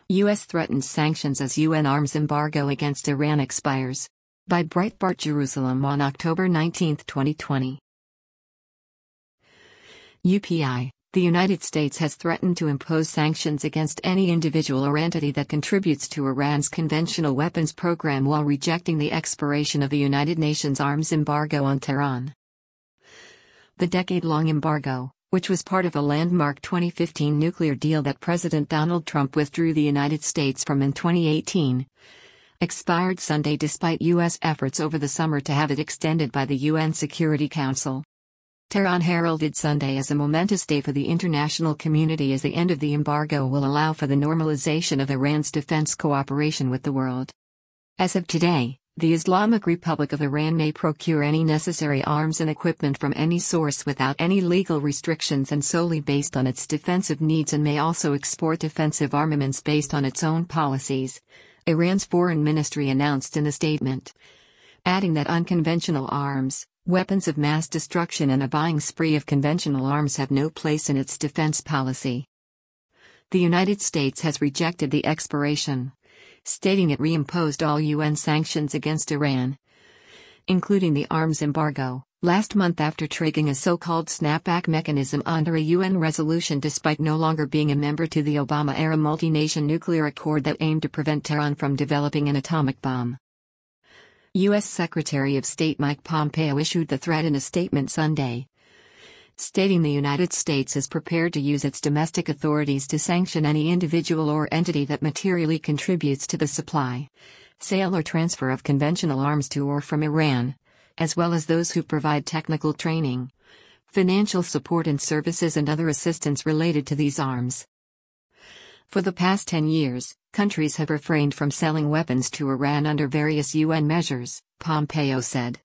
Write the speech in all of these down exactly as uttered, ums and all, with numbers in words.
U S threatens sanctions as U N arms embargo against Iran expires. By Breitbart Jerusalem on October nineteenth, twenty twenty. U P I, the United States has threatened to impose sanctions against any individual or entity that contributes to Iran's conventional weapons program while rejecting the expiration of the United Nations arms embargo on Tehran. The decade-long embargo, which was part of a landmark twenty fifteen nuclear deal that President Donald Trump withdrew the United States from in twenty eighteen, expired Sunday despite U S efforts over the summer to have it extended by the U N Security Council. Tehran heralded Sunday as a momentous day for the international community as the end of the embargo will allow for the normalization of Iran's defense cooperation with the world. As of today, the Islamic Republic of Iran may procure any necessary arms and equipment from any source without any legal restrictions and solely based on its defensive needs, and may also export defensive armaments based on its own policies, Iran's foreign ministry announced in a statement, adding that unconventional arms, weapons of mass destruction and a buying spree of conventional arms have no place in its defense policy. The United States has rejected the expiration, stating it reimposed all U N sanctions against Iran, including the arms embargo, last month after triggering a so-called snapback mechanism under a U N resolution despite no longer being a member to the Obama-era multi-nation nuclear accord that aimed to prevent Tehran from developing an atomic bomb. U S Secretary of State Mike Pompeo issued the threat in a statement Sunday, stating the United States is prepared to use its domestic authorities to sanction any individual or entity that materially contributes to the supply, sale or transfer of conventional arms to or from Iran, as well as those who provide technical training, financial support and services and other assistance related to these arms. For the past ten years, countries have refrained from selling weapons to Iran under various U N measures, Pompeo said.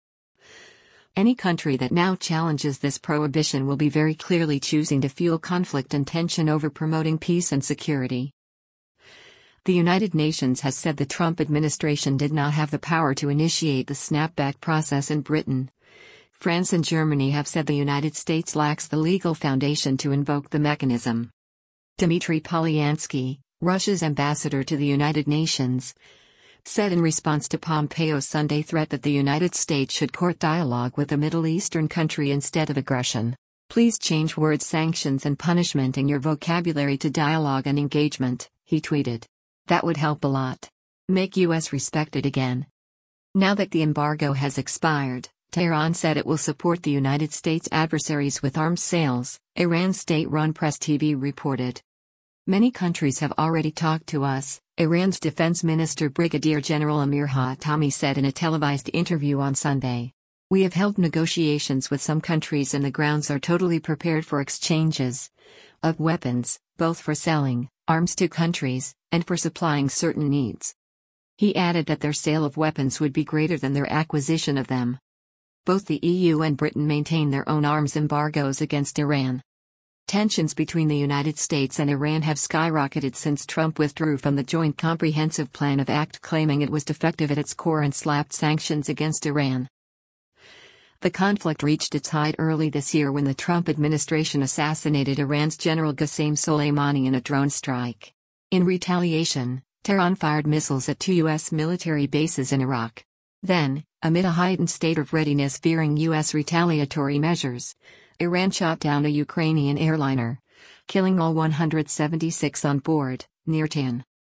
Any country that now challenges this prohibition will be very clearly choosing to fuel conflict and tension over promoting peace and security. The United Nations has said the Trump administration did not have the power to initiate the snapback process in Britain. France and Germany have said the United States lacks the legal foundation to invoke the mechanism. Dmitry Polyansky, Russia's ambassador to the United Nations, said in response to Pompeo's Sunday threat that the United States should court dialogue with a Middle Eastern country instead of aggression. Please change words sanctions and punishment in your vocabulary to dialogue and engagement, he tweeted. That would help a lot. Make U S respected again. Now that the embargo has expired, Tehran said it will support the United States adversaries with arms sales, Iran's state-run Press T V reported. Many countries have already talked to us, Iran's Defense Minister Brigadier General Amir Hatami said in a televised interview on Sunday. We have held negotiations with some countries and the grounds are totally prepared for exchanges of weapons, both for selling arms to countries and for supplying certain needs. He added that their sale of weapons would be greater than their acquisition of them. Both the E U and Britain maintain their own arms embargoes against Iran. Tensions between the United States and Iran have skyrocketed since Trump withdrew from the Joint Comprehensive Plan of Act, claiming it was defective at its core and slapped sanctions against Iran. The conflict reached its height early this year when the Trump administration assassinated Iran's General Qasem Soleimani in a drone strike. In retaliation, Tehran fired missiles at two U S military bases in Iraq. Then, amid a heightened state of readiness fearing U S retaliatory measures, Iran shot down a Ukrainian airliner, killing all one hundred seventy-six on board, near Tin.